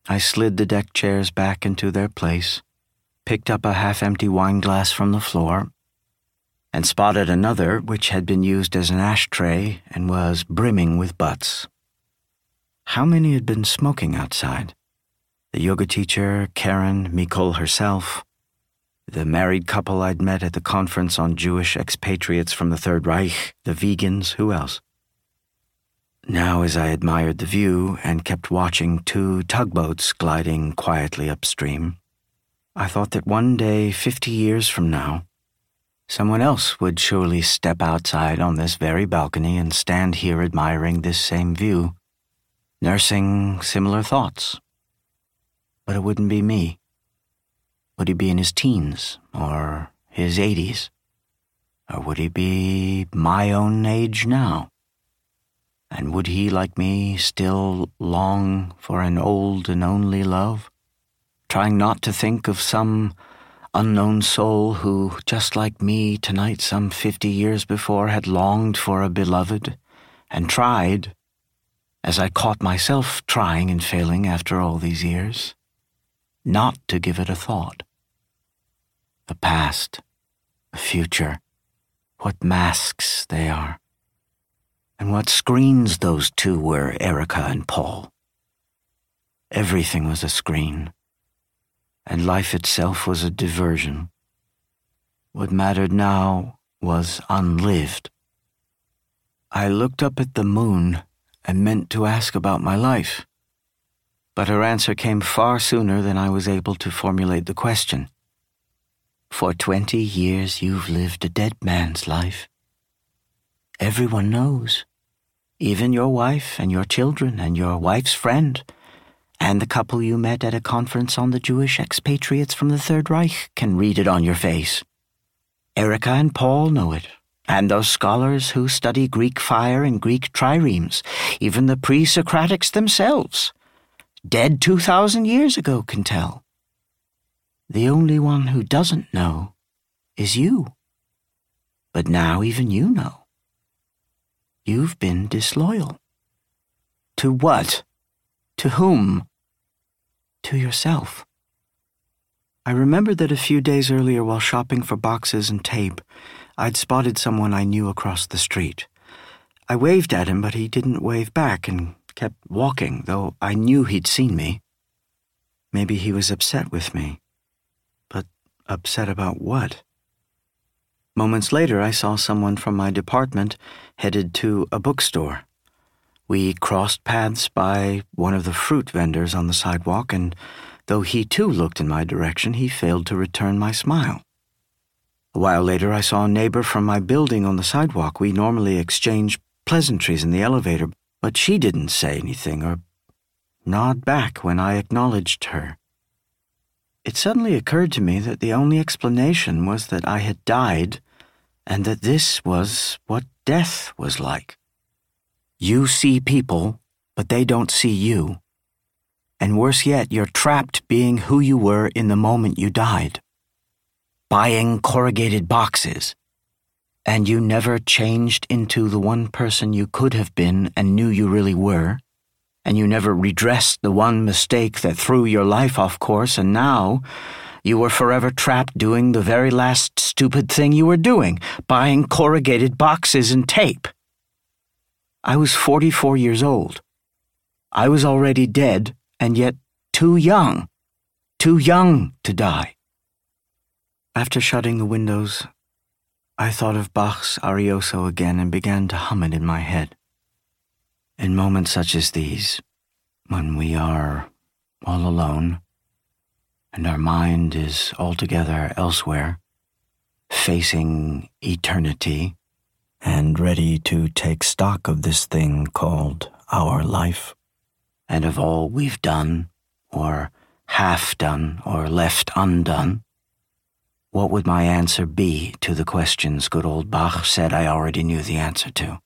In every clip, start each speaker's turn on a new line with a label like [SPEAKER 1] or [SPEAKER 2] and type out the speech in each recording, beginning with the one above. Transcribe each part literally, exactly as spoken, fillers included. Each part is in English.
[SPEAKER 1] I slid the deck chairs back into their place, picked up a half-empty wine glass from the floor, and spotted another which had been used as an ashtray and was brimming with butts. How many had been smoking outside? The yoga teacher, Karen, Mikol herself, the married couple I'd met at the conference on Jewish expatriates from the Third Reich, the vegans, who else? Now, as I admired the view and kept watching two tugboats gliding quietly upstream, I thought that one day, fifty years from now, someone else would surely step outside on this very balcony and stand here admiring this same view, nursing similar thoughts. But it wouldn't be me. Would he be in his teens or his eighties? Or would he be my own age now? And would he, like me, still long for an old and only love, trying not to think of some unknown soul who, just like me tonight some fifty years before, had longed for a beloved and tried, as I caught myself trying and failing after all these years, not to give it a thought. The past, the future, what masks they are. And what screens those two were, Erica and Paul. Everything was a screen, and life itself was a diversion. What mattered now was unlived. I looked up at the moon and meant to ask about my life, but her answer came far sooner than I was able to formulate the question. For twenty years you've lived a dead man's life. Everyone knows, even your wife and your children and your wife's friend, and the couple you met at a conference on the Jewish expatriates from the Third Reich can read it on your face. Erica and Paul know it, and those scholars who study Greek fire and Greek triremes, even the pre-Socratics themselves, dead two thousand years ago, can tell. The only one who doesn't know is you. But now even you know. You've been disloyal. To what? To whom? To yourself. I remembered that a few days earlier, while shopping for boxes and tape, I'd spotted someone I knew across the street. I waved at him, but he didn't wave back and kept walking, though I knew he'd seen me. Maybe he was upset with me. But upset about what? Moments later, I saw someone from my department headed to a bookstore. We crossed paths by one of the fruit vendors on the sidewalk, and though he too looked in my direction, he failed to return my smile. A while later, I saw a neighbor from my building on the sidewalk. We normally exchange pleasantries in the elevator, but she didn't say anything or nod back when I acknowledged her. It suddenly occurred to me that the only explanation was that I had died, and that this was what death was like. You see people, but they don't see you. And worse yet, you're trapped being who you were in the moment you died. Buying corrugated boxes. And you never changed into the one person you could have been and knew you really were. And you never redressed the one mistake that threw your life off course, and now you were forever trapped doing the very last stupid thing you were doing, buying corrugated boxes and tape. I was forty-four years old. I was already dead, and yet too young, too young to die. After shutting the windows, I thought of Bach's Arioso again and began to hum it in my head. In moments such as these, when we are all alone, and our mind is altogether elsewhere, facing eternity, and ready to take stock of this thing called our life, and of all we've done, or half done, or left undone, what would my answer be to the questions good old Bach said I already knew the answer to?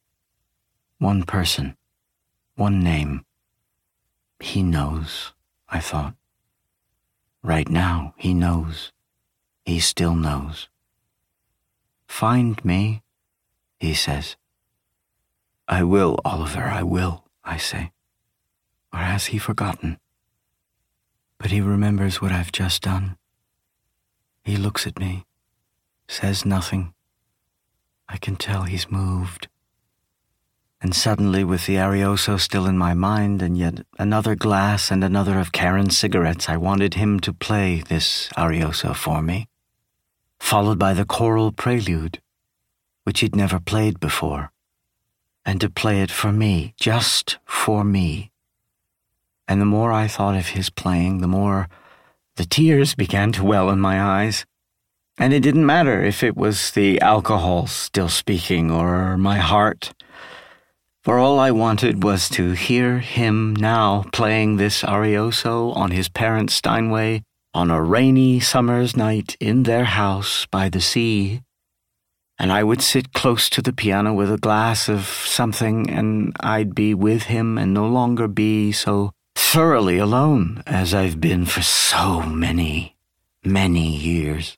[SPEAKER 1] One person, one name. He knows, I thought. Right now, he knows. He still knows. Find me, he says. I will, Oliver, I will, I say. Or has he forgotten? But he remembers what I've just done. He looks at me, says nothing. I can tell he's moved. And suddenly, with the Arioso still in my mind, and yet another glass and another of Karen's cigarettes, I wanted him to play this Arioso for me, followed by the choral prelude, which he'd never played before, and to play it for me, just for me. And the more I thought of his playing, the more the tears began to well in my eyes. And it didn't matter if it was the alcohol still speaking or my heart, for all I wanted was to hear him now playing this Arioso on his parents' Steinway on a rainy summer's night in their house by the sea. And I would sit close to the piano with a glass of something, and I'd be with him and no longer be so thoroughly alone as I've been for so many, many years.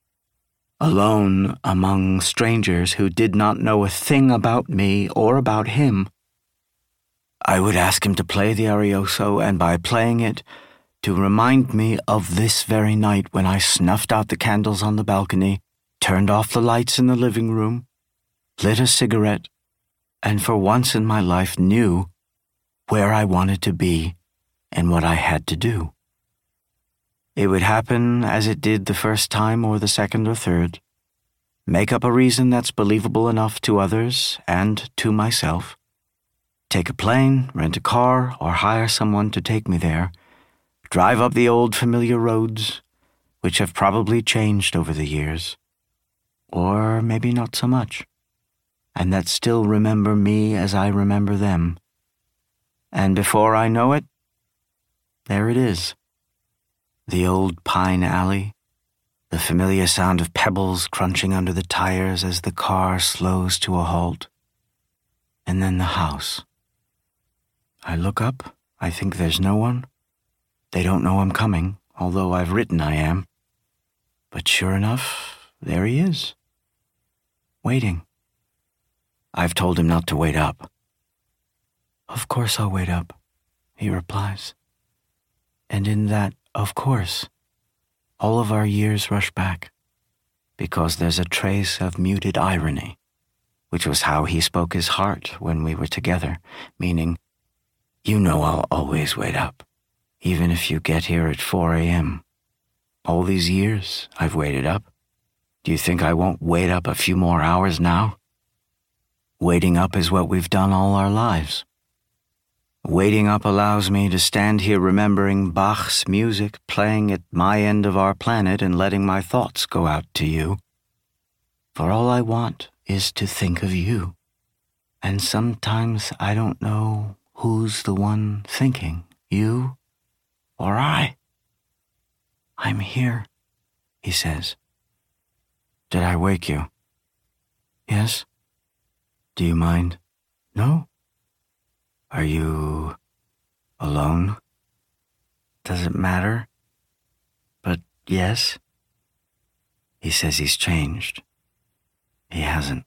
[SPEAKER 1] Alone among strangers who did not know a thing about me or about him. I would ask him to play the Arioso, and by playing it, to remind me of this very night when I snuffed out the candles on the balcony, turned off the lights in the living room, lit a cigarette, and for once in my life knew where I wanted to be and what I had to do. It would happen as it did the first time or the second or third. Make up a reason that's believable enough to others and to myself. Take a plane, rent a car, or hire someone to take me there. Drive up the old familiar roads, which have probably changed over the years. Or maybe not so much. And that still remember me as I remember them. And before I know it, there it is. The old pine alley, the familiar sound of pebbles crunching under the tires as the car slows to a halt. And then the house. I look up, I think there's no one. They don't know I'm coming, although I've written I am. But sure enough, there he is. Waiting. I've told him not to wait up. Of course I'll wait up, he replies. And in that, of course, all of our years rush back, because there's a trace of muted irony, which was how he spoke his heart when we were together, meaning, you know I'll always wait up, even if you get here at four a.m. All these years I've waited up. Do you think I won't wait up a few more hours now? Waiting up is what we've done all our lives. Waiting up allows me to stand here remembering Bach's music playing at my end of our planet and letting my thoughts go out to you. For all I want is to think of you. And sometimes I don't know who's the one thinking, you or I. I'm here, he says. Did I wake you? Yes. Do you mind? No. Are you alone? Does it matter? But yes. He says he's changed. He hasn't.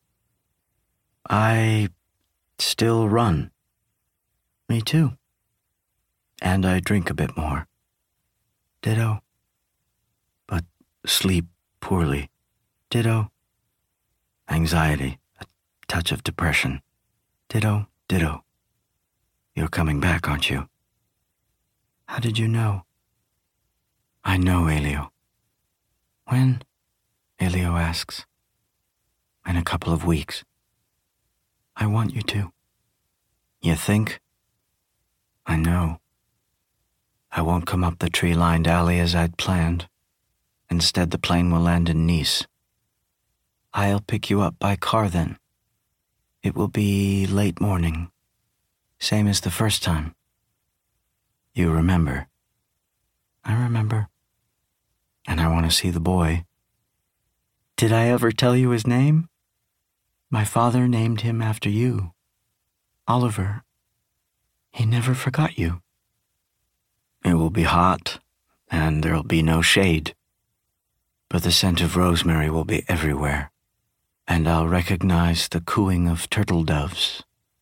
[SPEAKER 1] I still run. Me too. And I drink a bit more. Ditto. But sleep poorly. Ditto. Anxiety, a touch of depression. Ditto, ditto. You're coming back, aren't you? How did you know? I know, Elio. When? Elio asks. In a couple of weeks. I want you to. You think? I know. I won't come up the tree-lined alley as I'd planned. Instead, the plane will land in Nice. I'll pick you up by car then. It will be late morning. Same as the first time. You remember? I remember. And I want to see the boy. Did I ever tell you his name? My father named him after you. Oliver. He never forgot you. It will be hot, and there'll be no shade. But the scent of rosemary will be everywhere, and I'll recognize the cooing of turtle doves.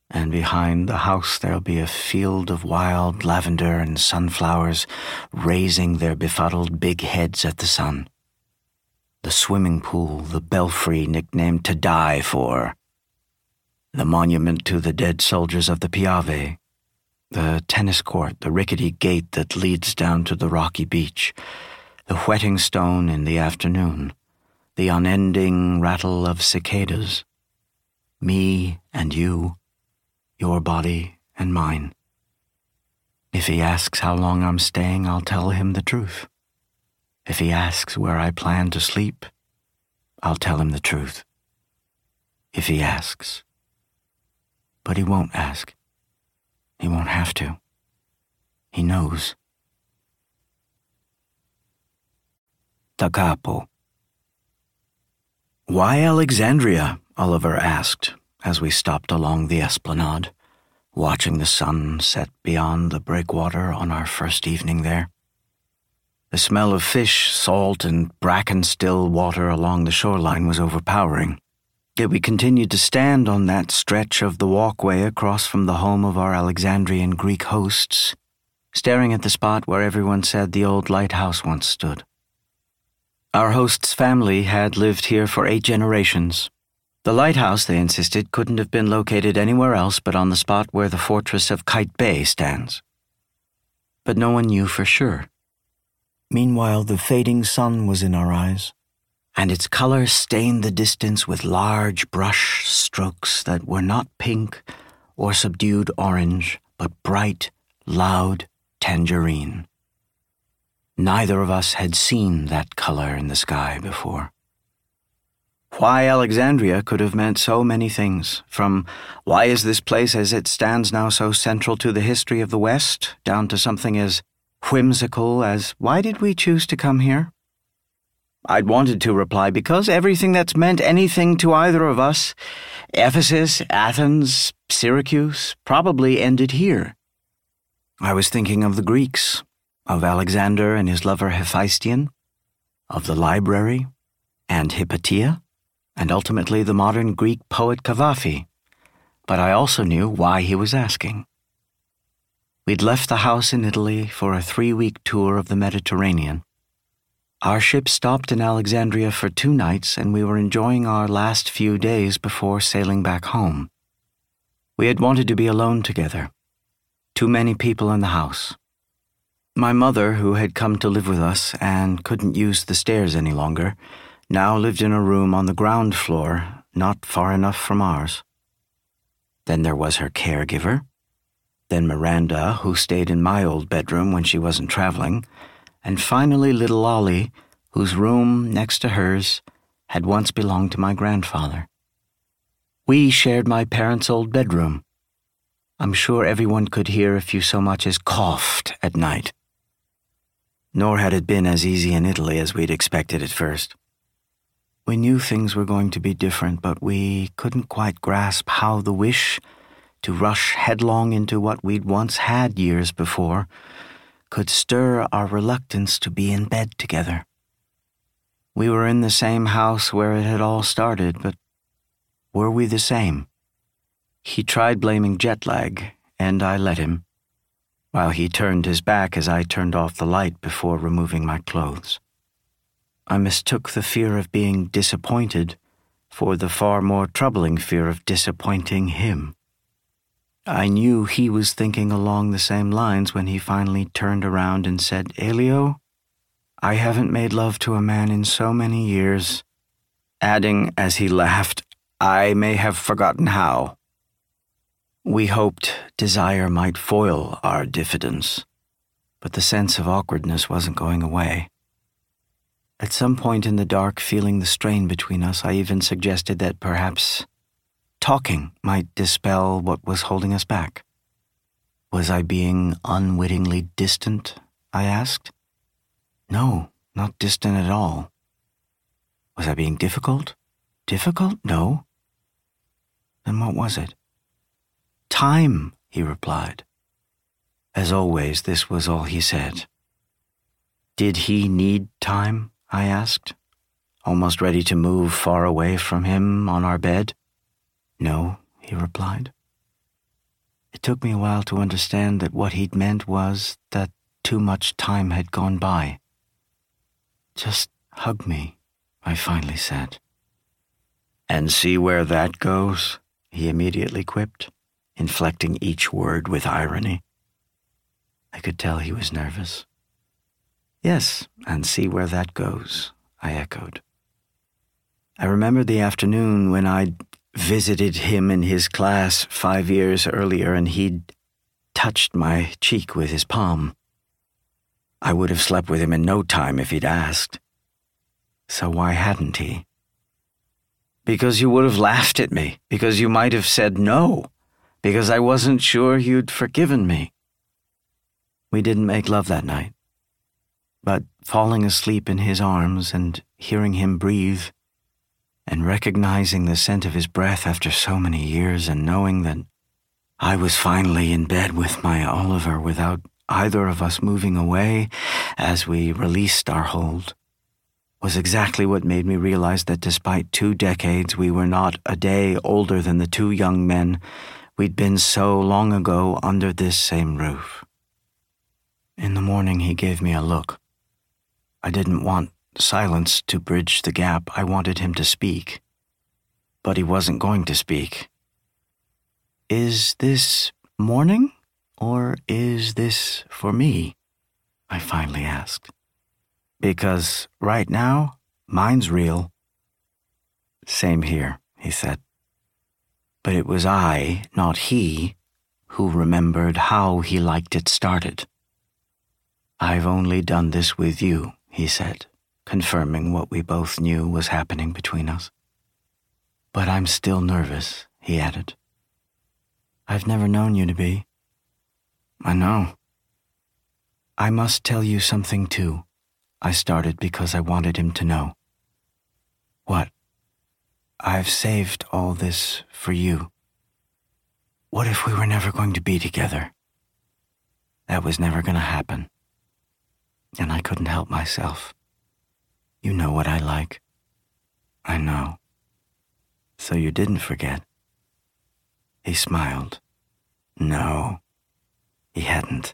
[SPEAKER 1] and behind the house there'll be a field of wild lavender and sunflowers raising their befuddled big heads at the sun. The swimming pool, the belfry nicknamed To Die For, the monument to the dead soldiers of the Piave, the tennis court, the rickety gate that leads down to the rocky beach, the whetting stone in the afternoon, the unending rattle of cicadas, me and you, your body and mine. If he asks how long I'm staying, I'll tell him the truth. If he asks where I plan to sleep, I'll tell him the truth. If he asks. But he won't ask. He won't have to. He knows. Da Capo. Why Alexandria? Oliver asked as we stopped along the esplanade, watching the sun set beyond the breakwater on our first evening there. The smell of fish, salt, and bracken-still water along the shoreline was overpowering. Yet we continued to stand on that stretch of the walkway across from the home of our Alexandrian Greek hosts, staring at the spot where everyone said the old lighthouse once stood. Our host's family had lived here for eight generations. The lighthouse, they insisted, couldn't have been located anywhere else but on the spot where the fortress of Kite Bay stands. But no one knew for sure. Meanwhile, the fading sun was in our eyes, and its color stained the distance with large brush strokes that were not pink or subdued orange, but bright, loud tangerine. Neither of us had seen that color in the sky before. Why Alexandria could have meant so many things, from why is this place as it stands now so central to the history of the West, down to something as whimsical as why did we choose to come here? I'd wanted to reply because everything that's meant anything to either of us, Ephesus, Athens, Syracuse, probably ended here. I was thinking of the Greeks, of Alexander and his lover Hephaestion, of the library, and Hypatia, and ultimately the modern Greek poet Cavafy, but I also knew why he was asking. We'd left the house in Italy for a three-week tour of the Mediterranean. Our ship stopped in Alexandria for two nights, and we were enjoying our last few days before sailing back home. We had wanted to be alone together. Too many people in the house. My mother, who had come to live with us and couldn't use the stairs any longer, now lived in a room on the ground floor, not far enough from ours. Then there was her caregiver. Then Miranda, who stayed in my old bedroom when she wasn't traveling, and finally little Ollie, whose room, next to hers, had once belonged to my grandfather. We shared my parents' old bedroom. I'm sure everyone could hear if you so much as coughed at night. Nor had it been as easy in Italy as we'd expected at first. We knew things were going to be different, but we couldn't quite grasp how the wish to rush headlong into what we'd once had years before could stir our reluctance to be in bed together. We were in the same house where it had all started, but were we the same? He tried blaming jet lag, and I let him, while he turned his back as I turned off the light before removing my clothes. I mistook the fear of being disappointed for the far more troubling fear of disappointing him. I knew he was thinking along the same lines when he finally turned around and said, "Elio, I haven't made love to a man in so many years," adding as he laughed, "I may have forgotten how." We hoped desire might foil our diffidence, but the sense of awkwardness wasn't going away. At some point in the dark, feeling the strain between us, I even suggested that perhaps talking might dispel what was holding us back. Was I being unwittingly distant? I asked. No, not distant at all. Was I being difficult? Difficult? No. Then what was it? Time, he replied. As always, this was all he said. Did he need time? I asked, almost ready to move far away from him on our bed. No, he replied. It took me a while to understand that what he'd meant was that too much time had gone by. "Just hug me," I finally said. "And see where that goes," he immediately quipped, inflecting each word with irony. I could tell he was nervous. "Yes, and see where that goes," I echoed. I remembered the afternoon when I'd visited him in his class five years earlier and he'd touched my cheek with his palm. I would have slept with him in no time if he'd asked. So why hadn't he? Because you would have laughed at me, because you might have said no, because I wasn't sure you'd forgiven me. We didn't make love that night, but falling asleep in his arms and hearing him breathe and recognizing the scent of his breath after so many years and knowing that I was finally in bed with my Oliver without either of us moving away as we released our hold was exactly what made me realize that despite two decades, we were not a day older than the two young men we'd been so long ago under this same roof. In the morning, he gave me a look. I didn't want silence to bridge the gap. I wanted him to speak. But he wasn't going to speak. "Is this morning, or is this for me?" I finally asked. "Because right now, mine's real." "Same here," he said. But it was I, not he, who remembered how he liked it started. "I've only done this with you," he said, confirming what we both knew was happening between us. "But I'm still nervous," he added. "I've never known you to be." "I know." "I must tell you something too," I started because I wanted him to know. "What?" "I've saved all this for you. What if we were never going to be together? That was never going to happen. And I couldn't help myself. You know what I like." "I know." "So you didn't forget?" He smiled. No, he hadn't.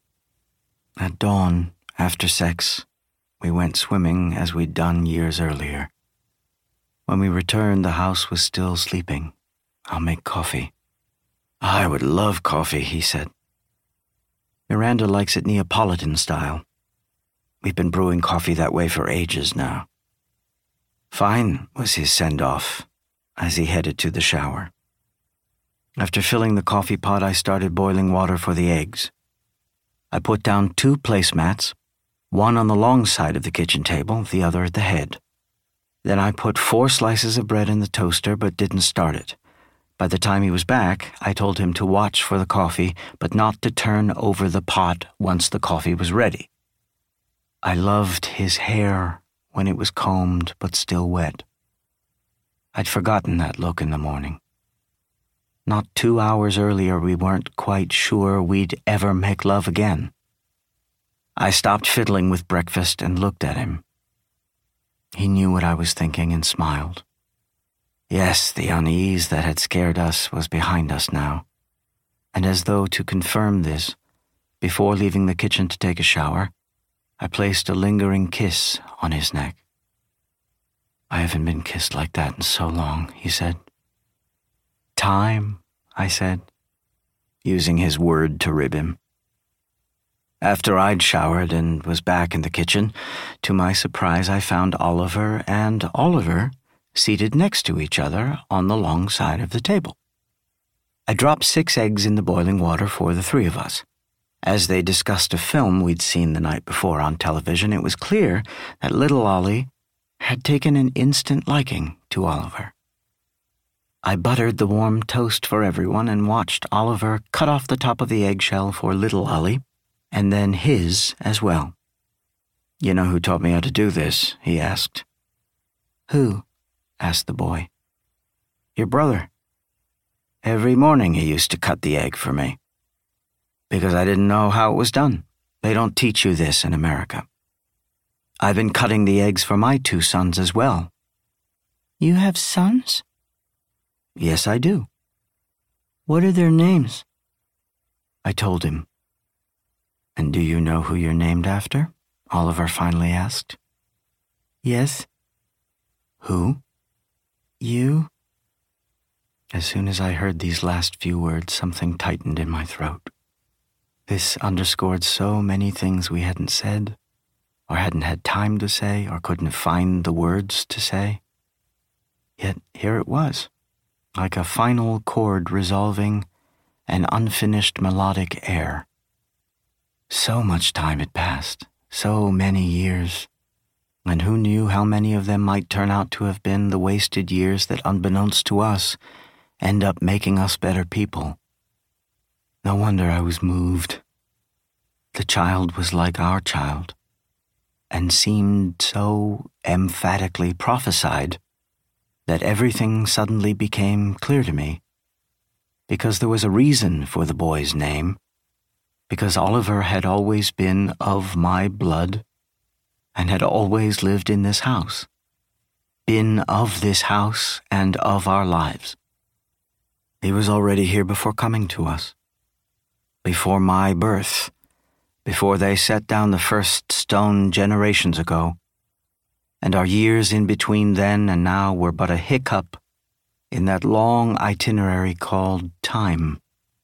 [SPEAKER 1] At dawn, after sex, we went swimming as we'd done years earlier. When we returned, the house was still sleeping. "I'll make coffee." "I would love coffee," he said. "Miranda likes it Neapolitan style. We've been brewing coffee that way for ages now." "Fine," was his send-off as he headed to the shower. After filling the coffee pot, I started boiling water for the eggs. I put down two placemats, one on the long side of the kitchen table, the other at the head. Then I put four slices of bread in the toaster but didn't start it. By the time he was back, I told him to watch for the coffee, but not to turn over the pot once the coffee was ready. I loved his hair when it was combed but still wet. I'd forgotten that look in the morning. Not two hours earlier, we weren't quite sure we'd ever make love again. I stopped fiddling with breakfast and looked at him. He knew what I was thinking and smiled. Yes, the unease that had scared us was behind us now. And as though to confirm this, before leaving the kitchen to take a shower, I placed a lingering kiss on his neck. "I haven't been kissed like that in so long," he said. "Time," I said, using his word to rib him. After I'd showered and was back in the kitchen, to my surprise I found Oliver and Oliver seated next to each other on the long side of the table. I dropped six eggs in the boiling water for the three of us. As they discussed a film we'd seen the night before on television, it was clear that little Ollie had taken an instant liking to Oliver. I buttered the warm toast for everyone and watched Oliver cut off the top of the eggshell for little Ollie, and then his as well. "You know who taught me how to do this?" he asked. "Who?" asked the boy. "Your brother. Every morning he used to cut the egg for me. Because I didn't know how it was done. They don't teach you this in America. I've been cutting the eggs for my two sons as well." "You have sons?" "Yes, I do."
[SPEAKER 2] "What are their names?"
[SPEAKER 1] I told him. "And do you know who you're named after?" Oliver finally asked.
[SPEAKER 2] "Yes."
[SPEAKER 1] "Who?"
[SPEAKER 2] "You."
[SPEAKER 1] As soon as I heard these last few words, something tightened in my throat. This underscored so many things we hadn't said, or hadn't had time to say, or couldn't find the words to say. Yet here it was, like a final chord resolving an unfinished melodic air. So much time had passed, so many years, and who knew how many of them might turn out to have been the wasted years that, unbeknownst to us, end up making us better people. No wonder I was moved. The child was like our child, and seemed so emphatically prophesied that everything suddenly became clear to me, because there was a reason for the boy's name, because Oliver had always been of my blood and had always lived in this house, been of this house and of our lives. He was already here before coming to us, before my birth, before they set down the first stone generations ago, and our years in between then and now were but a hiccup in that long itinerary called time.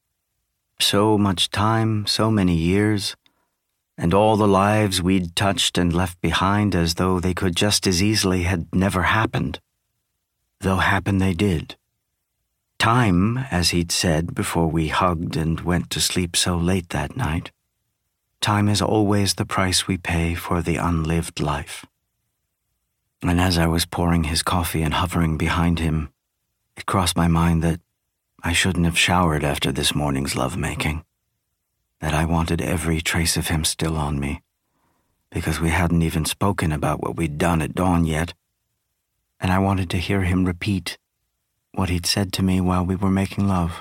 [SPEAKER 1] So much time, so many years, and all the lives we'd touched and left behind as though they could just as easily had never happened, though happen they did. Time, as he'd said before we hugged and went to sleep so late that night, time is always the price we pay for the unlived life. And as I was pouring his coffee and hovering behind him, it crossed my mind that I shouldn't have showered after this morning's lovemaking, that I wanted every trace of him still on me, because we hadn't even spoken about what we'd done at dawn yet, and I wanted to hear him repeat what he'd said to me while we were making love.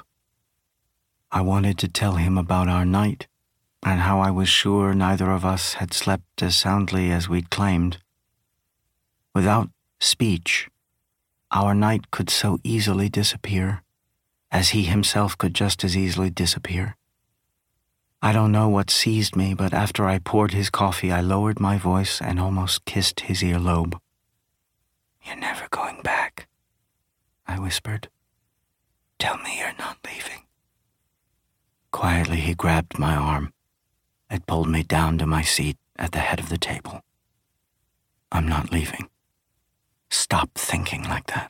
[SPEAKER 1] I wanted to tell him about our night, and how I was sure neither of us had slept as soundly as we'd claimed. Without speech, our night could so easily disappear, as he himself could just as easily disappear. I don't know what seized me, but after I poured his coffee, I lowered my voice and almost kissed his earlobe. "You're never going back," I whispered. "Tell me you're not leaving." Quietly, he grabbed my arm and pulled me down to my seat at the head of the table. "I'm not leaving. Stop thinking like that."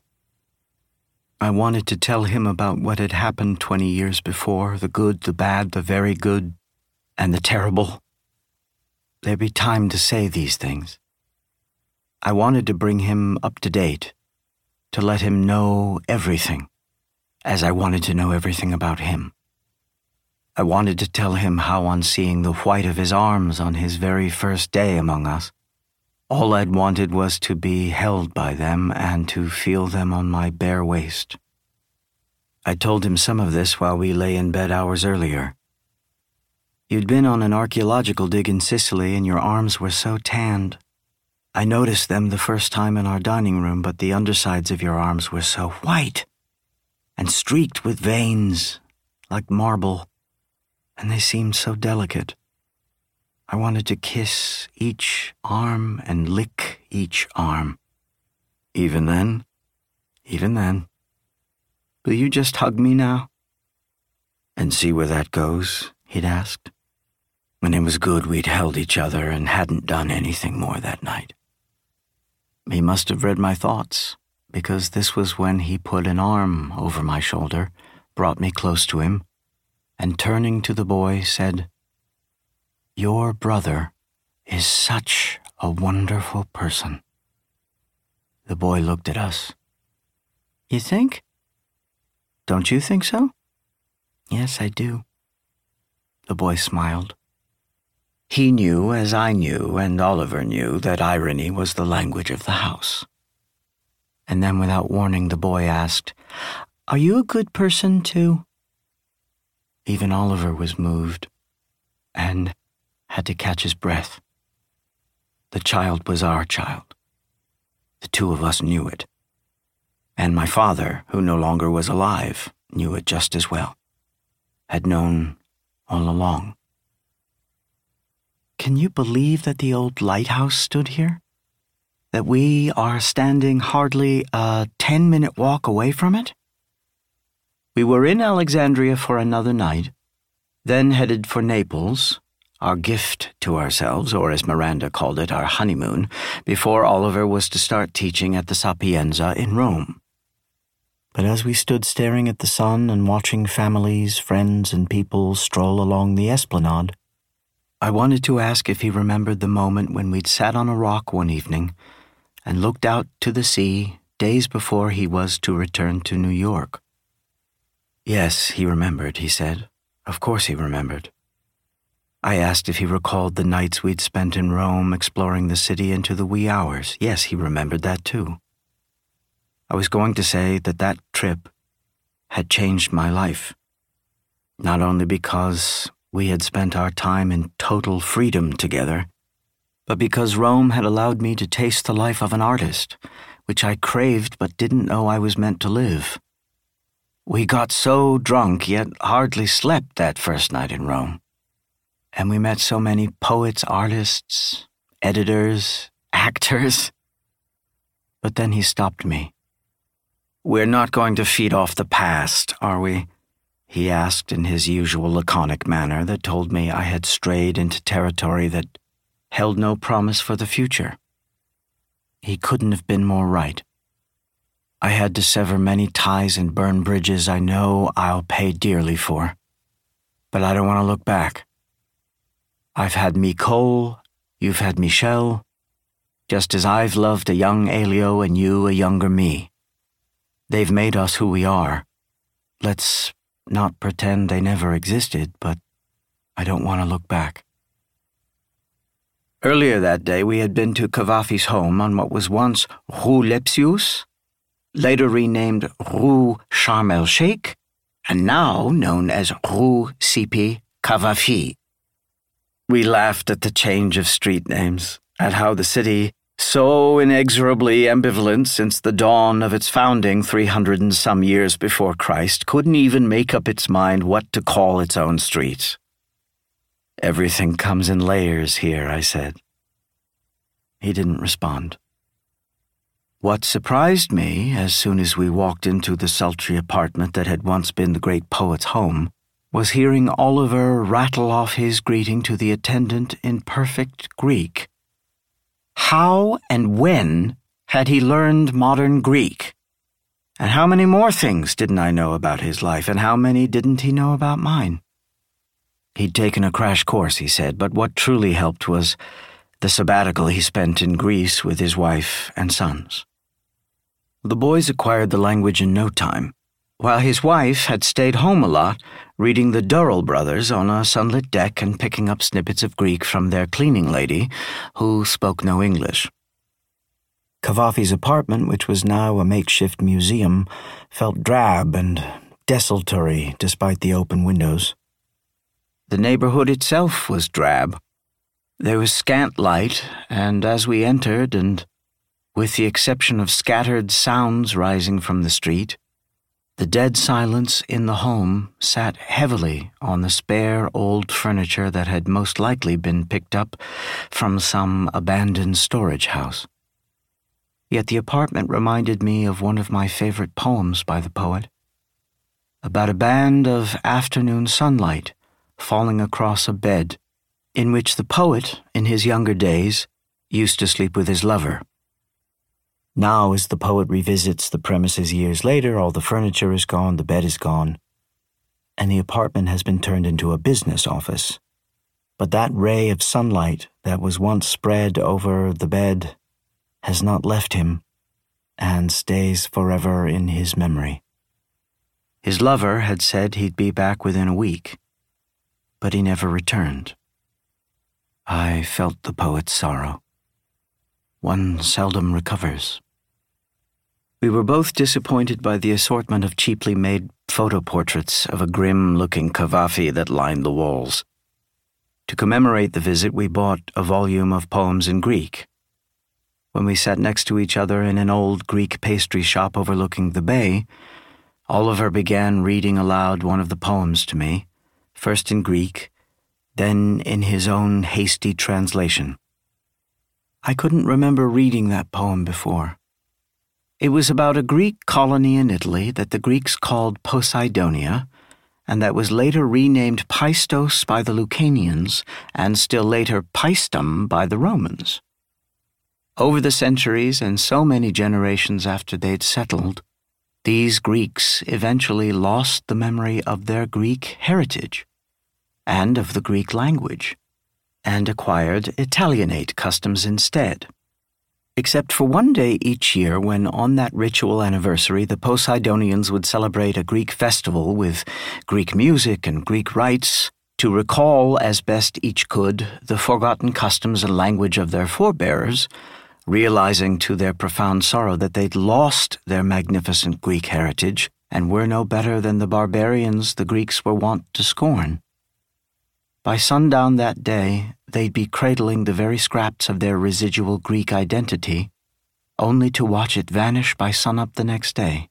[SPEAKER 1] I wanted to tell him about what had happened twenty years before, the good, the bad, the very good, and the terrible. There'd be time to say these things. I wanted to bring him up to date, to let him know everything, as I wanted to know everything about him. I wanted to tell him how, on seeing the white of his arms on his very first day among us, all I'd wanted was to be held by them and to feel them on my bare waist. I told him some of this while we lay in bed hours earlier. "You'd been on an archaeological dig in Sicily and your arms were so tanned. I noticed them the first time in our dining room, but the undersides of your arms were so white and streaked with veins, like marble, and they seemed so delicate. I wanted to kiss each arm and lick each arm. Even then, even then. Will you just hug me now?" "And see where that goes?" he'd asked. When it was good we'd held each other and hadn't done anything more that night. He must have read my thoughts, because this was when he put an arm over my shoulder, brought me close to him, and turning to the boy said, "Your brother is such a wonderful person." The boy looked at us. "You think?" "Don't you think so?" "Yes, I do." The boy smiled. He knew, as I knew, and Oliver knew, that irony was the language of the house. And then, without warning, the boy asked, "Are you a good person, too?" Even Oliver was moved, and had to catch his breath. The child was our child. The two of us knew it. And my father, who no longer was alive, knew it just as well. Had known all along. Can you believe that the old lighthouse stood here? That we are standing hardly a ten-minute walk away from it? We were in Alexandria for another night, then headed for Naples, our gift to ourselves, or as Miranda called it, our honeymoon, before Oliver was to start teaching at the Sapienza in Rome. But as we stood staring at the sun and watching families, friends, and people stroll along the esplanade, I wanted to ask if he remembered the moment when we'd sat on a rock one evening and looked out to the sea days before he was to return to New York. Yes, he remembered, he said. Of course he remembered. I asked if he recalled the nights we'd spent in Rome exploring the city into the wee hours. Yes, he remembered that too. I was going to say that that trip had changed my life, not only because we had spent our time in total freedom together, but because Rome had allowed me to taste the life of an artist, which I craved but didn't know I was meant to live. We got so drunk, yet hardly slept that first night in Rome. And we met so many poets, artists, editors, actors. But then he stopped me. "We're not going to feed off the past, are we?" he asked in his usual laconic manner that told me I had strayed into territory that held no promise for the future. He couldn't have been more right. I had to sever many ties and burn bridges I know I'll pay dearly for. But I don't want to look back. I've had Micole, you've had Michelle, just as I've loved a young Elio and you a younger me. They've made us who we are. Let's not pretend they never existed, but I don't want to look back. Earlier that day, we had been to Cavafy's home on what was once Rue Lepsius, later renamed Rue Sharm el-Sheikh, and now known as Rue Sipi Cavafy. We laughed at the change of street names, at how the city, so inexorably ambivalent since the dawn of its founding three hundred and some years before Christ, couldn't even make up its mind what to call its own streets. "Everything comes in layers here," I said. He didn't respond. What surprised me, as soon as we walked into the sultry apartment that had once been the great poet's home, was hearing Oliver rattle off his greeting to the attendant in perfect Greek. How and when had he learned modern Greek? And how many more things didn't I know about his life, and how many didn't he know about mine? He'd taken a crash course, he said, but what truly helped was the sabbatical he spent in Greece with his wife and sons. The boys acquired the language in no time, while his wife had stayed home a lot, reading the Durrell brothers on a sunlit deck and picking up snippets of Greek from their cleaning lady, who spoke no English. Cavafy's apartment, which was now a makeshift museum, felt drab and desultory despite the open windows. The neighborhood itself was drab. There was scant light, and as we entered, and with the exception of scattered sounds rising from the street, the dead silence in the home sat heavily on the spare old furniture that had most likely been picked up from some abandoned storage house. Yet the apartment reminded me of one of my favorite poems by the poet, about a band of afternoon sunlight falling across a bed in which the poet, in his younger days, used to sleep with his lover. Now, as the poet revisits the premises years later, all the furniture is gone, the bed is gone, and the apartment has been turned into a business office. But that ray of sunlight that was once spread over the bed has not left him and stays forever in his memory. His lover had said he'd be back within a week, but he never returned. I felt the poet's sorrow. One seldom recovers. We were both disappointed by the assortment of cheaply made photo portraits of a grim-looking Cavafy that lined the walls. To commemorate the visit, we bought a volume of poems in Greek. When we sat next to each other in an old Greek pastry shop overlooking the bay, Oliver began reading aloud one of the poems to me, first in Greek, then in his own hasty translation. I couldn't remember reading that poem before. It was about a Greek colony in Italy that the Greeks called Poseidonia, and that was later renamed Paistos by the Lucanians, and still later Paestum by the Romans. Over the centuries and so many generations after they'd settled, these Greeks eventually lost the memory of their Greek heritage and of the Greek language, and acquired Italianate customs instead. Except for one day each year when on that ritual anniversary the Poseidonians would celebrate a Greek festival with Greek music and Greek rites to recall as best each could the forgotten customs and language of their forebears, realizing to their profound sorrow that they'd lost their magnificent Greek heritage and were no better than the barbarians the Greeks were wont to scorn. By sundown that day, they'd be cradling the very scraps of their residual Greek identity, only to watch it vanish by sunup the next day.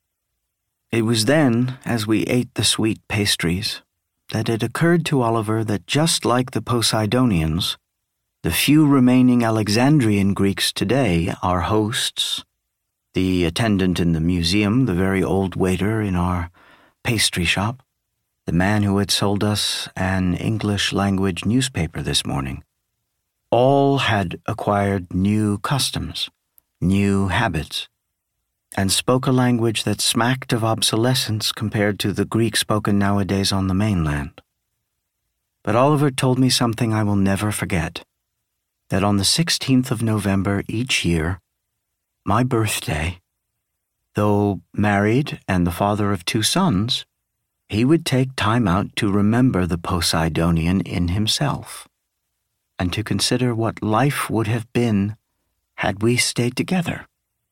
[SPEAKER 1] It was then, as we ate the sweet pastries, that it occurred to Oliver that just like the Poseidonians, the few remaining Alexandrian Greeks today, our hosts, the attendant in the museum, the very old waiter in our pastry shop, the man who had sold us an English-language newspaper this morning, all had acquired new customs, new habits, and spoke a language that smacked of obsolescence compared to the Greek spoken nowadays on the mainland. But Oliver told me something I will never forget, that on the sixteenth of November each year, my birthday, though married and the father of two sons, he would take time out to remember the Poseidonian in himself, and to consider what life would have been had we stayed together.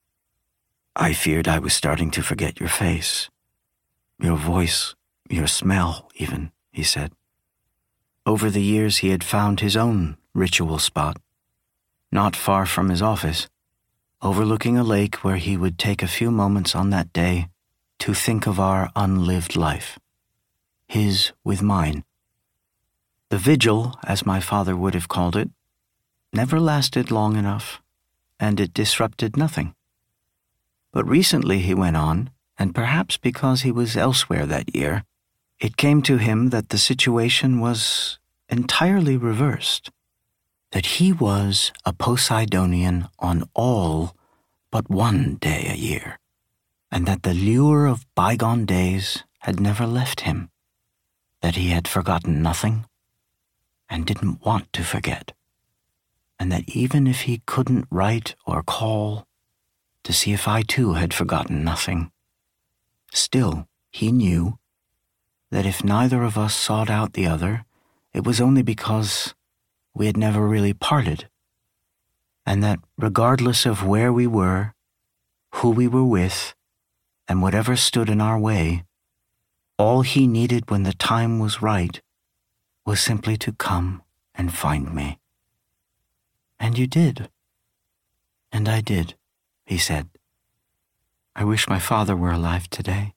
[SPEAKER 1] I feared I was starting to forget your face, your voice, your smell even, he said. Over the years he had found his own ritual spot, not far from his office, overlooking a lake where he would take a few moments on that day to think of our unlived life, his with mine. The vigil, as my father would have called it, never lasted long enough, and it disrupted nothing. But recently, he went on, and perhaps because he was elsewhere that year, it came to him that the situation was entirely reversed, that he was a Poseidonian on all but one day a year, and that the lure of bygone days had never left him, that he had forgotten nothing and didn't want to forget, and that even if he couldn't write or call to see if I too had forgotten nothing, still he knew that if neither of us sought out the other, it was only because we had never really parted, and that regardless of where we were, who we were with, and whatever stood in our way, all he needed when the time was right was simply to come and find me. And you did. And I did, he said. I wish my father were alive today.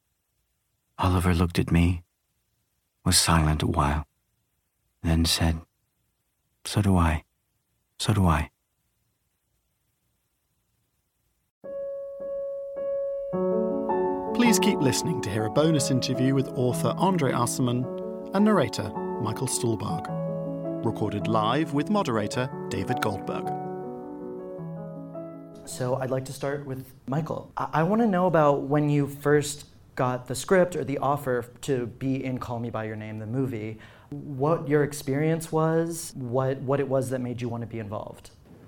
[SPEAKER 1] Oliver looked at me, was silent a while, then said, So do I. So do I.
[SPEAKER 3] Please keep listening to hear a bonus interview with author Andre Asselman and narrator Michael Stuhlbarg. Recorded live with moderator David Goldberg.
[SPEAKER 4] So I'd like to start with Michael. I, I want to know about when you first got the script or the offer to be in Call Me By Your Name, the movie, what your experience was, what, what it was that made you want to be involved.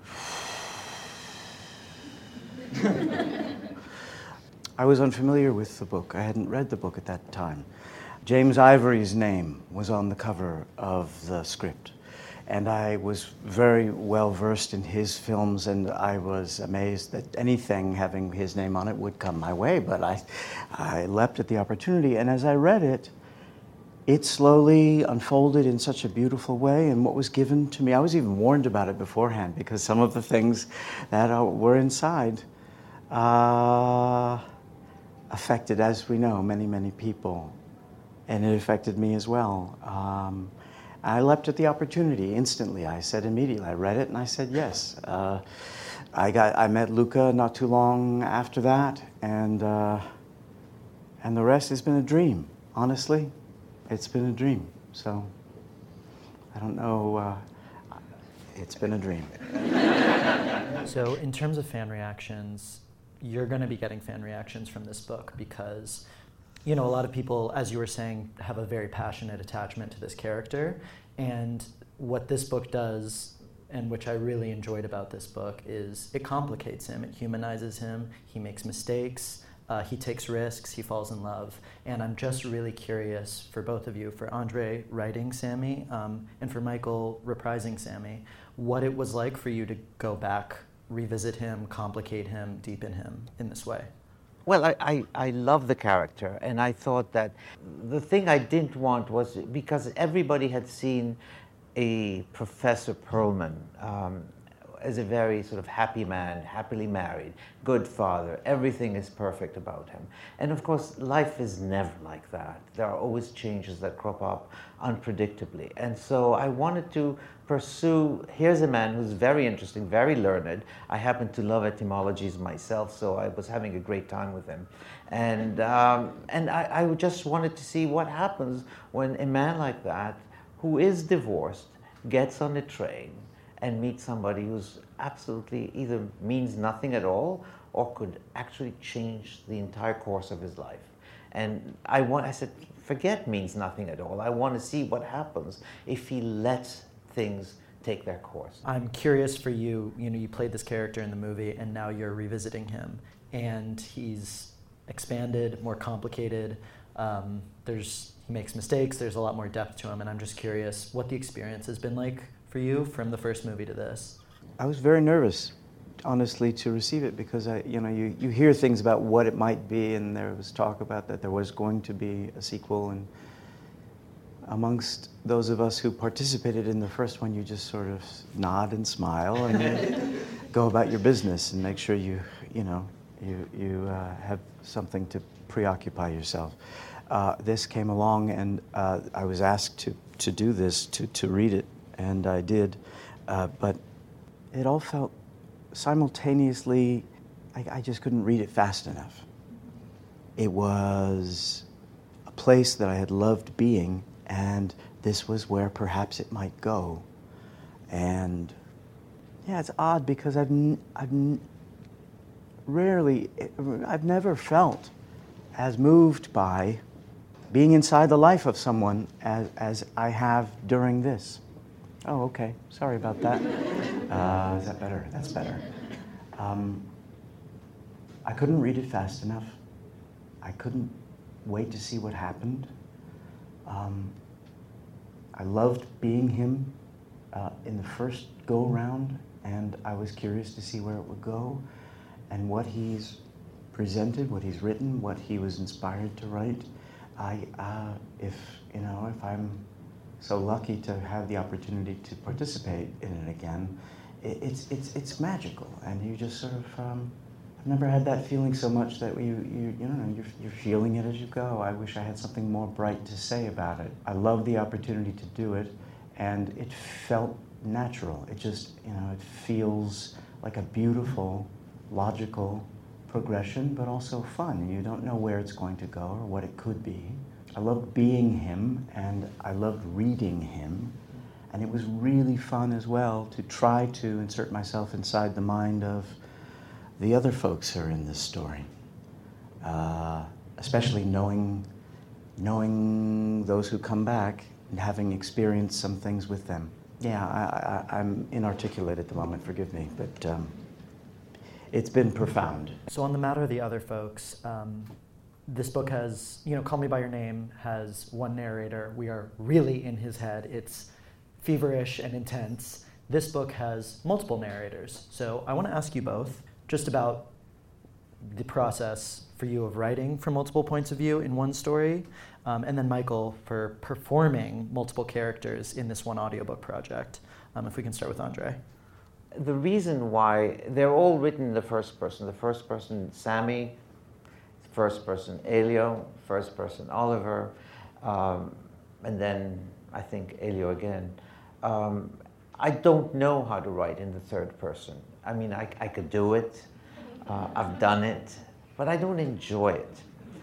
[SPEAKER 1] I was unfamiliar with the book. I hadn't read the book at that time. James Ivory's name was on the cover of the script, and I was very well versed in his films, and I was amazed that anything having his name on it would come my way, but I, I leapt at the opportunity, and as I read it, it slowly unfolded in such a beautiful way, and what was given to me, I was even warned about it beforehand, because some of the things that are, were inside uh, affected, as we know, many, many people. and it affected me as well. Um, I leapt at the opportunity instantly. I said immediately, I read it and I said yes. Uh, I got, I met Luca not too long after that, and uh, and the rest has been a dream. Honestly, it's been a dream. So I don't know. Uh, it's been a dream.
[SPEAKER 4] So in terms of fan reactions, you're going to be getting fan reactions from this book because, you know, a lot of people, as you were saying, have a very passionate attachment to this character. And what this book does, and which I really enjoyed about this book, is it complicates him, it humanizes him, he makes mistakes, uh, he takes risks, he falls in love. And I'm just really curious for both of you, for Andre writing Sammy, um, and for Michael reprising Sammy, what it was like for you to go back, revisit him, complicate him, deepen him in this way.
[SPEAKER 5] Well, I, I, I love the character, and I thought that the thing I didn't want was, because everybody had seen a Professor Perlman um, as a very sort of happy man, happily married, good father, everything is perfect about him. And of course, life is never like that. There are always changes that crop up unpredictably. And so I wanted to pursue, here's a man who's very interesting, very learned. I happen to love etymologies myself, so I was having a great time with him. And, um, and I, I just wanted to see what happens when a man like that, who is divorced, gets on a train and meets somebody who's absolutely either means nothing at all or could actually change the entire course of his life. And I, want, I said, forget means nothing at all. I want to see what happens if he lets things take their course.
[SPEAKER 4] I'm curious for you, you know, you played this character in the movie and now you're revisiting him and he's expanded, more complicated. Um, there's, he makes mistakes, there's a lot more depth to him, and I'm just curious what the experience has been like for you from the first movie to this.
[SPEAKER 1] I was very nervous, honestly, to receive it because I, you know, you, you hear things about what it might be, and there was talk about that there was going to be a sequel, and amongst those of us who participated in the first one, you just sort of nod and smile and then go about your business and make sure you, you know, you, you uh, have something to preoccupy yourself. Uh, this came along and uh, I was asked to, to do this, to, to read it, and I did, uh, but it all felt simultaneously, I, I just couldn't read it fast enough. It was a place that I had loved being, and this was where perhaps it might go. And yeah, it's odd because I've, n- I've n- rarely, I've never felt as moved by being inside the life of someone as, as I have during this. Oh, okay, sorry about that. Uh, is that better? That's better. Um, I couldn't read it fast enough. I couldn't wait to see what happened. Um, I loved being him uh, in the first go-round, and I was curious to see where it would go and what he's presented, what he's written, what he was inspired to write. I, uh, if, you know, if I'm so lucky to have the opportunity to participate in it again, it, it's, it's, it's magical, and you just sort of, um, I've never had that feeling so much that you, you, you know, you're, you're feeling it as you go. I wish I had something more bright to say about it. I love the opportunity to do it, and it felt natural. It just, you know, it feels like a beautiful, logical progression, but also fun. You don't know where it's going to go or what it could be. I loved being him, and I loved reading him, and it was really fun as well to try to insert myself inside the mind of the other folks who are in this story, uh, especially knowing, knowing those who come back and having experienced some things with them. Yeah, I, I, I'm inarticulate at the moment, forgive me, but um, it's been profound.
[SPEAKER 4] So on the matter of the other folks, um, this book has, you know, Call Me By Your Name has one narrator. We are really in his head. It's feverish and intense. This book has multiple narrators. So I want to ask you both just about the process for you of writing from multiple points of view in one story, um, and then Michael for performing multiple characters in this one audiobook project. Um, if we can start with Andre.
[SPEAKER 5] The reason why they're all written in the first person. The first person, Sammy, first person, Elio, first person, Oliver. um, and then I think Elio again. Um, I don't know how to write in the third person. I mean, I, I could do it, uh, I've done it, but I don't enjoy it.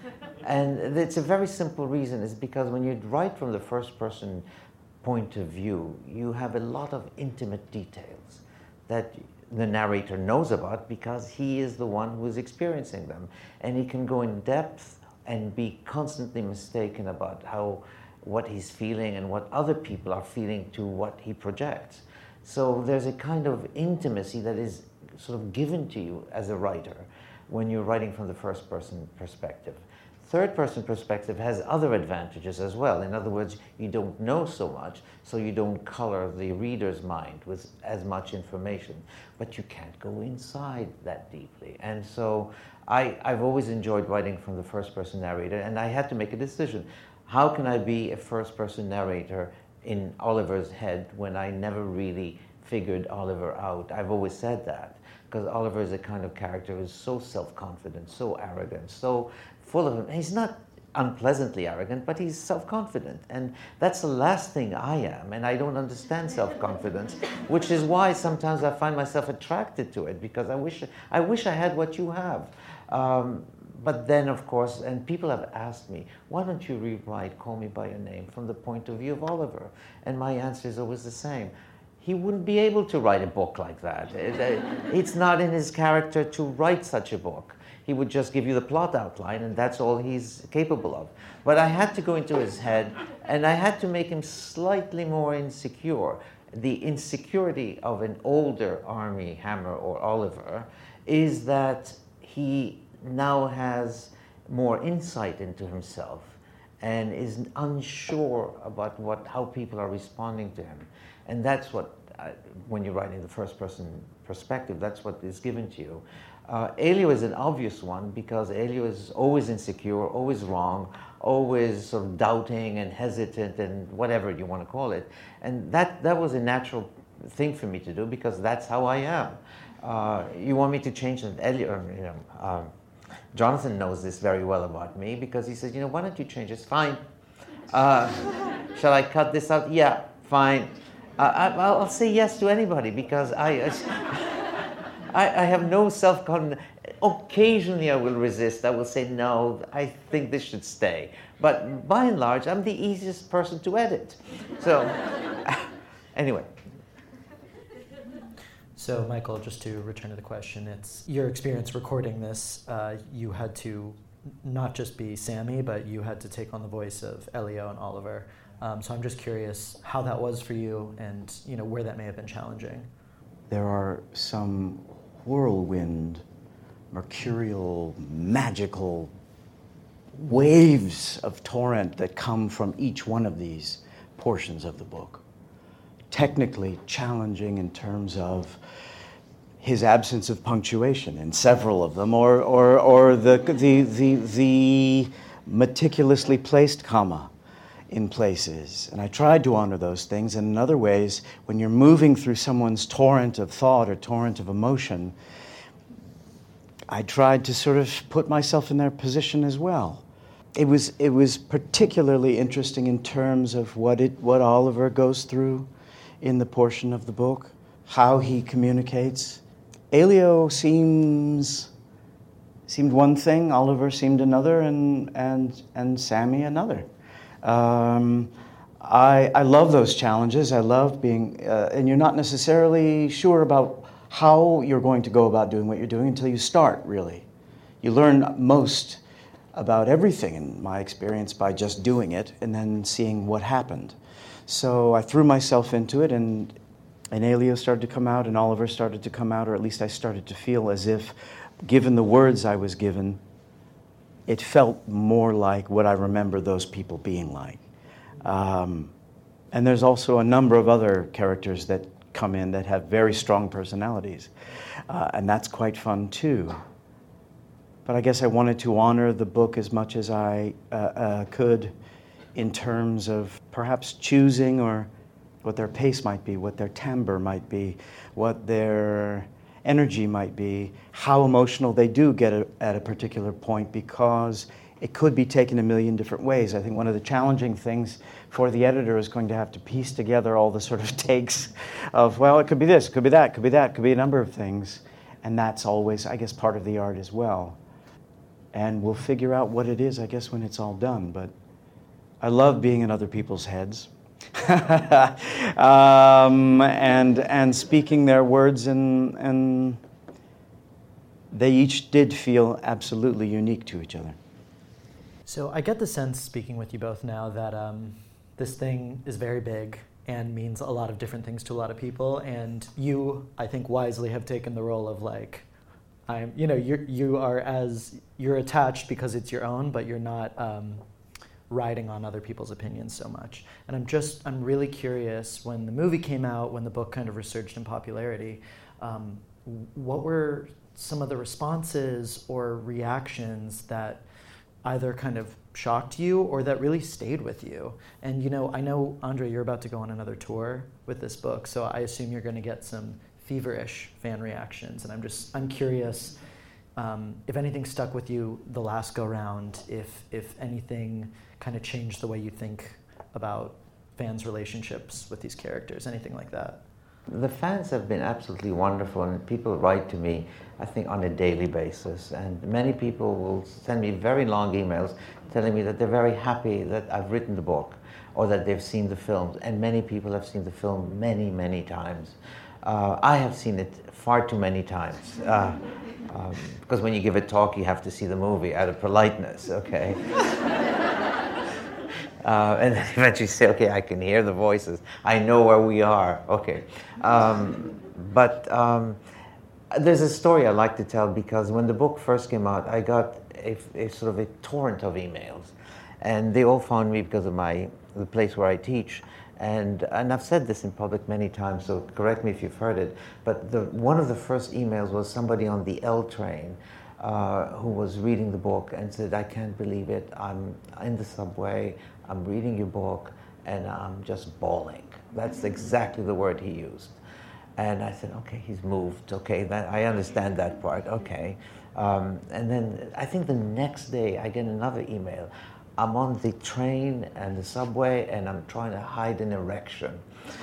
[SPEAKER 5] And it's a very simple reason, is because when you write from the first person point of view, you have a lot of intimate details that the narrator knows about because he is the one who is experiencing them. And he can go in depth and be constantly mistaken about how, what he's feeling and what other people are feeling to what he projects. So there's a kind of intimacy that is sort of given to you as a writer when you're writing from the first person perspective. Third person perspective has other advantages as well. In other words, you don't know so much, so you don't color the reader's mind with as much information, but you can't go inside that deeply. And so I, I've always enjoyed writing from the first person narrator, and I had to make a decision. How can I be a first person narrator in Oliver's head when I never really figured Oliver out? I've always said that, because Oliver is a kind of character who's so self-confident, so arrogant, so full of him. He's not unpleasantly arrogant, but he's self-confident. And that's the last thing I am, and I don't understand self-confidence, which is why sometimes I find myself attracted to it, because I wish I, wish I had what you have. Um, but then, of course, and people have asked me, why don't you rewrite Call Me By Your Name from the point of view of Oliver? And my answer is always the same. He wouldn't be able to write a book like that. It, it's not in his character to write such a book. He would just give you the plot outline, and that's all he's capable of. But I had to go into his head, and I had to make him slightly more insecure. The insecurity of an older Armie Hammer or Oliver is that he now has more insight into himself and is unsure about what, how people are responding to him. And that's what, uh, when you're writing the first person perspective, that's what is given to you. Uh, Elio is an obvious one because Elio is always insecure, always wrong, always sort of doubting and hesitant and whatever you want to call it. And that, that was a natural thing for me to do because that's how I am. Uh, you want me to change it? Elio, you know, um, Jonathan knows this very well about me because he says, you know, why don't you change this? Fine. Uh, shall I cut this out? Yeah, fine. Uh, I, I'll say yes to anybody because I, I, I have no self-confidence. Occasionally I will resist. I will say, no, I think this should stay. But by and large, I'm the easiest person to edit. So anyway.
[SPEAKER 4] So, Michael, just to return to the question, it's your experience recording this, uh, you had to not just be Sammy, but you had to take on the voice of Elio and Oliver. Um, so I'm just curious how that was for you and, you know, where that may have been challenging.
[SPEAKER 1] There are some whirlwind, mercurial, magical waves of torrent that come from each one of these portions of the book. Technically challenging in terms of his absence of punctuation in several of them, or or or the the the, the meticulously placed comma in places. And I tried to honor those things. And in other ways, when you're moving through someone's torrent of thought or torrent of emotion, I tried to sort of put myself in their position as well. It was it was particularly interesting in terms of what it what Oliver goes through in the portion of the book, how he communicates. Elio seems seemed one thing, Oliver seemed another, and and and Sammy another. Um, I I love those challenges. I love being, uh, and you're not necessarily sure about how you're going to go about doing what you're doing until you start, really. You learn most about everything, in my experience, by just doing it and then seeing what happened. So I threw myself into it, and and Elio started to come out, and Oliver started to come out, or at least I started to feel as if, given the words I was given, it felt more like what I remember those people being like. Um, and there's also a number of other characters that come in that have very strong personalities, uh, and that's quite fun too. But I guess I wanted to honor the book as much as I uh, uh, could, in terms of perhaps choosing or what their pace might be, what their timbre might be, what their energy might be, how emotional they do get a, at a particular point, because it could be taken a million different ways. I think one of the challenging things for the editor is going to have to piece together all the sort of takes of, well, it could be this, it could be that, it could be that, it could be a number of things. And that's always, I guess, part of the art as well. And we'll figure out what it is, I guess, when it's all done. But I love being in other people's heads. um, and and speaking their words, and and they each did feel absolutely unique to each other.
[SPEAKER 4] So I get the sense, speaking with you both now, that um, this thing is very big and means a lot of different things to a lot of people. And you, I think, wisely have taken the role of like, I'm, you know, you you are as you're attached because it's your own, but you're not um, riding on other people's opinions so much. And I'm just, I'm really curious, when the movie came out, when the book kind of resurged in popularity, um, what were some of the responses or reactions that either kind of shocked you or that really stayed with you? And you know, I know, Andre, you're about to go on another tour with this book, so I assume you're going to get some feverish fan reactions. And I'm just, I'm curious um, if anything stuck with you the last go round, if if anything kind of changed the way you think about fans' relationships with these characters, anything like that.
[SPEAKER 5] The fans have been absolutely wonderful, and people write to me, I think, on a daily basis. And many people will send me very long emails telling me that they're very happy that I've written the book or that they've seen the films. And many people have seen the film many, many times. Uh, I have seen it far too many times. Uh, um, because when you give a talk, you have to see the movie out of politeness, okay? Uh, and then eventually say, okay, I can hear the voices. I know where we are. Okay. Um, but um, there's a story I like to tell, because when the book first came out, I got a, a sort of a torrent of emails. And they all found me because of my the place where I teach. And, and I've said this in public many times, so correct me if you've heard it. But the, one of the first emails was somebody on the L train uh, who was reading the book and said, I can't believe it. I'm in the subway. I'm reading your book, and I'm just bawling. That's exactly the word he used. And I said, okay, he's moved. Okay, that, I understand that part. Okay. Um, and then I think the next day I get another email. I'm on the train and the subway, and I'm trying to hide an erection.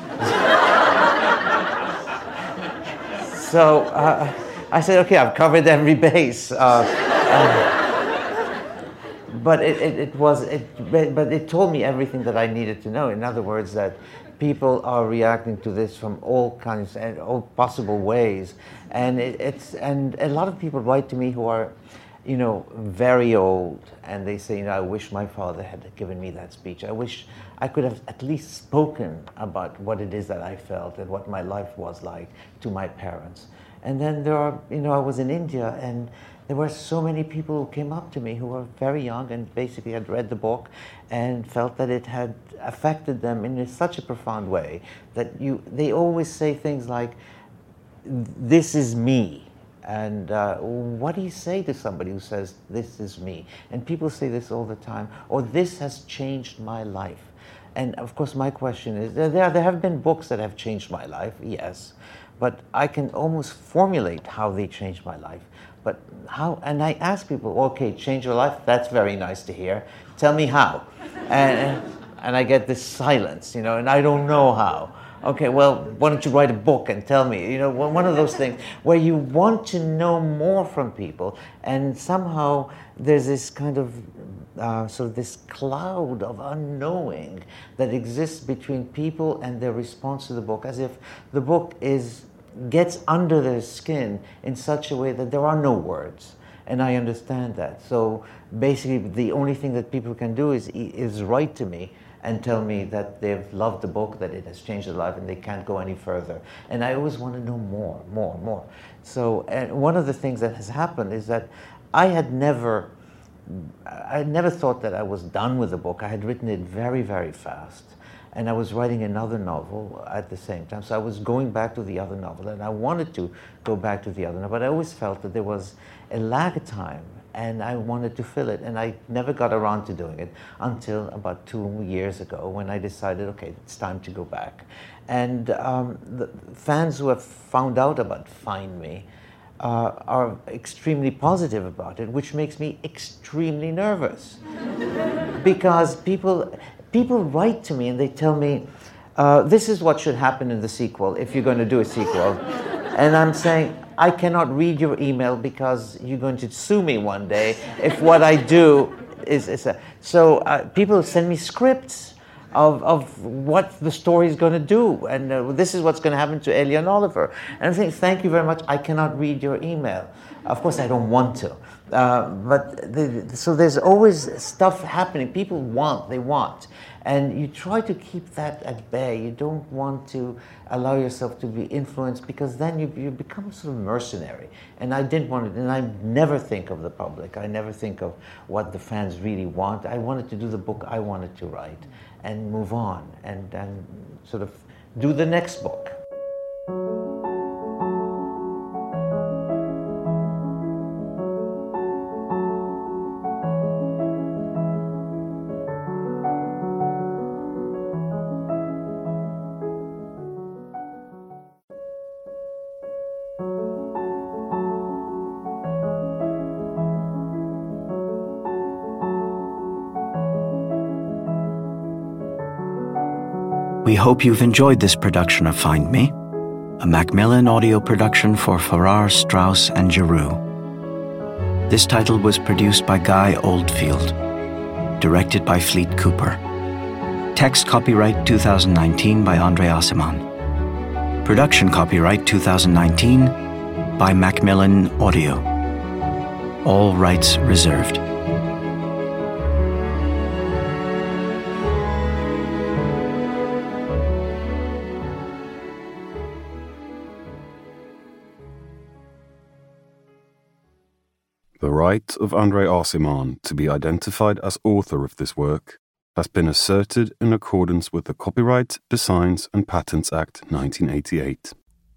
[SPEAKER 5] So uh, I said, okay, I've covered every base. Uh, uh, But it, it, it was, it, but it told me everything that I needed to know. In other words, that people are reacting to this from all kinds and all possible ways, and it, it's and a lot of people write to me who are, you know, very old, and they say, you know, I wish my father had given me that speech. I wish I could have at least spoken about what it is that I felt and what my life was like to my parents. And then there are, you know, I was in India, and there were so many people who came up to me who were very young and basically had read the book and felt that it had affected them in such a profound way that you, they always say things like, this is me. And uh, what do you say to somebody who says, this is me? And people say this all the time, or this has changed my life. And of course my question is, there, there have been books that have changed my life, yes, but I can almost formulate how they changed my life. But how, and I ask people, okay, change your life, that's very nice to hear. Tell me how. And, and I get this silence, you know, and I don't know how. Okay, well, why don't you write a book and tell me? You know, one of those things where you want to know more from people, and somehow there's this kind of, uh, sort of this cloud of unknowing that exists between people and their response to the book, as if the book is gets under their skin in such a way that there are no words. And I understand that. So basically the only thing that people can do is is write to me and tell me that they've loved the book, that it has changed their life, and they can't go any further. And I always want to know more, more, more. So and one of the things that has happened is that I had never, I had never thought that I was done with the book. I had written it very, very fast. And I was writing another novel at the same time. So I was going back to the other novel, and I wanted to go back to the other novel, but I always felt that there was a lag time, and I wanted to fill it, and I never got around to doing it until about two years ago when I decided, okay, it's time to go back. And um, the fans who have found out about Find Me uh, are extremely positive about it, which makes me extremely nervous. Because people, people write to me and they tell me, uh, this is what should happen in the sequel, if you're going to do a sequel. And I'm saying, I cannot read your email because you're going to sue me one day if what I do is... is a, so uh, people send me scripts of, of what the story is going to do, and uh, this is what's going to happen to Ellie and Oliver. And I'm saying, thank you very much, I cannot read your email. Of course, I don't want to. Uh, but the, so there's always stuff happening. People want, they want. And you try to keep that at bay. You don't want to allow yourself to be influenced, because then you, you become sort of mercenary. And I didn't want it. And I never think of the public. I never think of what the fans really want. I wanted to do the book I wanted to write and move on and, and sort of do the next book.
[SPEAKER 1] We hope you've enjoyed this production of Find Me, a Macmillan audio production for Farrar, Straus and Giroux. This title was produced by Guy Oldfield, directed by Fleet Cooper. Text copyright two thousand nineteen by Andre Aciman. Production copyright two thousand nineteen by Macmillan Audio. All rights reserved.
[SPEAKER 6] The right of Andre Aciman to be identified as author of this work has been asserted in accordance with the Copyright, Designs and Patents Act nineteen eighty-eight.